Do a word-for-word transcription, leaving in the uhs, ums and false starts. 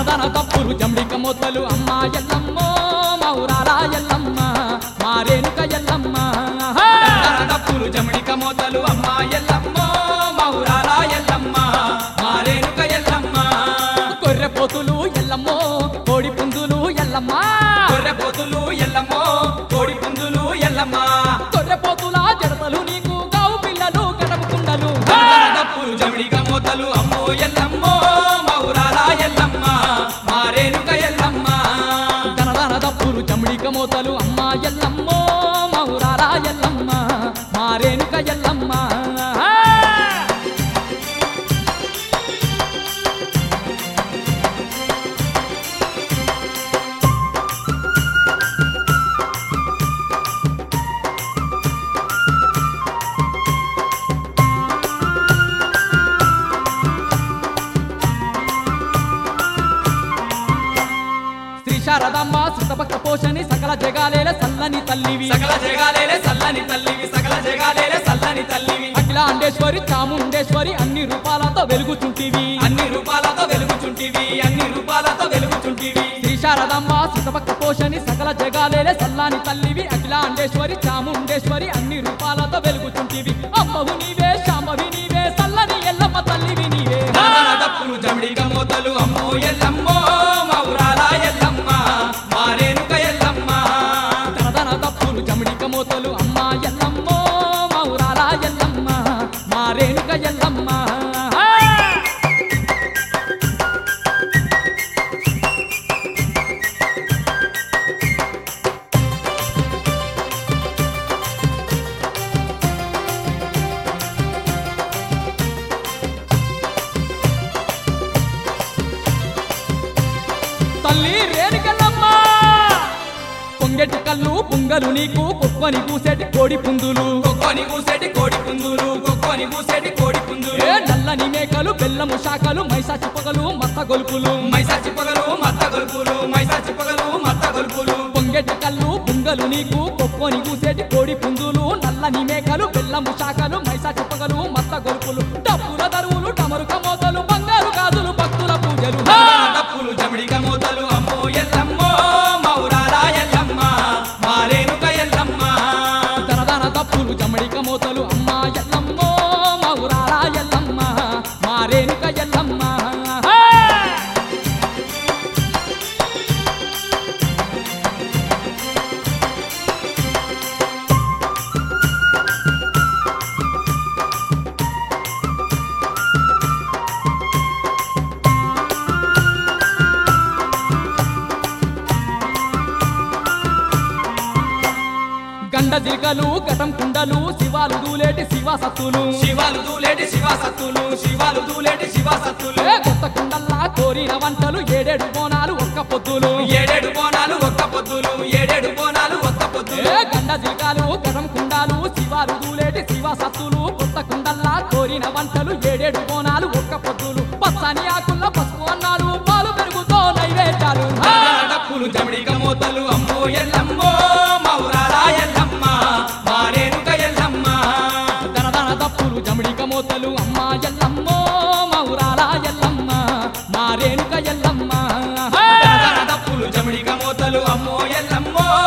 తనదన తప్పులు జంబిక మొత్తలు అమ్మ ఎల్లమ్మో మౌరాల ఎల్లమ్మ మారేనుక ఎల్లమ్మ తనదన తప్పులు జంబిక మొత్తలు అమ్మ ఎల్లమ్మో మౌరాల ఎల్లమ్మ మారేనుక ఎల్లమ్మ గొర్రె పోతులు ఎల్లమ్మో కోడి పుంజులు ఎల్లమ్మ గొర్రె పోతులు ఎల్లమ్మో కోడి పుంజులు ఎల్లమ్మ గొర్రె పోతుల జడతలు నీకు గావు పిల్లలు గడప కుండలు తనదన తప్పులు జంబిక మొత్తలు అమ్మో ఎల్లమ్మో మౌరాల ఎల్లమ్మ మారేనుక ఎల్లమ్మ తనదన తప్పులు జంబిక మొత్తలు అమ్మ ఎల్లమ్మో మౌరాల ఎల్లమ్మ మారేనుక ఎల్లమ్మ శారదమ్మ సుతపక్క పోషని సకల జగాలేల సల్లని తల్లివి సకల జగాలేలే సల్లని తల్లివి సకల జగాలేలే సల్లని తల్లివి అఖిలాండేశ్వరి చాముండేశ్వరి అన్ని రూపాలతో వెలుగుచుంటివి అన్ని రూపాలతో వెలుగుచుంటివి అన్ని రూపాలతో వెలుగుచుంటివి శ్రీ శారదమ్మ సుతపక్క పోషని సకల జగాలేల సల్లని తల్లివి అఖిలాండేశ్వరి చాముండేశ్వరి అన్ని రూపాలతో వెలుగుచుంటివి అమ్మవు నీవే శాంభవి నీవే సల్లని ఎల్లమ్మ తల్లివి నీవే తనదన తప్పులు జంబిక మొత్తలు అమ్మో ఎల్లమ్మో మౌరాల ఎల్లమ్మ మారేనుక ఎల్లమ్మ తనదన తప్పులు జమిడిక మోతలు అమ్మ ఎల్లమ్మో మౌరాల ఎల్లమ్మ మారేనుక ఎల్లమ్మ తల్లి రేణుకెల్లమ్మ పొంగెటి కళ్ళు పుంగలు నీకు కుక్కని కూసేటి కోడి పుందులు కొక్కొని కూసేటి కోడి పుంజులు కొక్కొని కూసేటి కోడి పుంజులు ఏ నల్లని మేకలు బెల్లము శాఖలు మైసాచి పొగలు మత్త గొలుపులు మైసాచి పొగలు మత్త గొలుపులు మైసాచి పొగలు మత్త గొలుపులు పొంగెటి కళ్ళు పుంగలు నీకు కుక్కని కూసేటి కోడి పుందులు నల్లని మేకలు బెల్లము శాఖలు మైసాచి పొగలు మత్త గొలుపులు డప్పుల దరువులు టమరుక మోతలు బంగారు గాజులు భక్తుల పూజలు తనదన తప్పులు జంబిక మొత్తలు అమ్మో ఎల్లమ్మో మౌరాల ఎల్లమ్మ మారేనుక ఎల్లమ్మ తనదన తప్పులు జమడిక మోతలు అమ్మ ఎల్లమ్మో మౌరాల ఎల్లమ్మ మారేనుక ఎల్లమ్మ గండ జిల్కలు గటం కుండలు శివాలు దూలేటి శివ సత్తులు శివాలు దూలేటి శివ సత్తులు శివాలు దూలేటి శివ సత్తులు ఏ కొత్త కుండల్లా కోరిన వంటలు ఏడేడు బోనాలు ఒక్క పొద్దులు ఏడేడు బోనాలు ఒక్క పొద్దులు ఏడేడు బోనాలు ఒక్క పొద్దులు ఏ గండ జిల్కాలు గటం కుండాలు శివాలు దూలేటి శివ సత్తులు కొత్త కుండల్లా కోరిన వంటలు ఏడేడు బోనాలు ఒక్క పొద్దులు పచ్చని ఆకుల్ల పసుపు అన్నాలు పాలు పెరుగుతో నైవేద్యాలు తనదన తప్పులు జంబిక మొత్తలు అమ్మో ఎల్లమ్మో మౌరాల ఎల్లమ్మ మారేనుక ఎల్లమ్మ దనదన తప్పులు జమిడిక మోతలు అమ్మ ఎల్లమ్మో మౌరాల ఎల్లమ్మ మారేనుక ఎల్లమ్మ తనదన తప్పులు జంబిక మొత్తలు అమ్మో ఎల్లమ్మో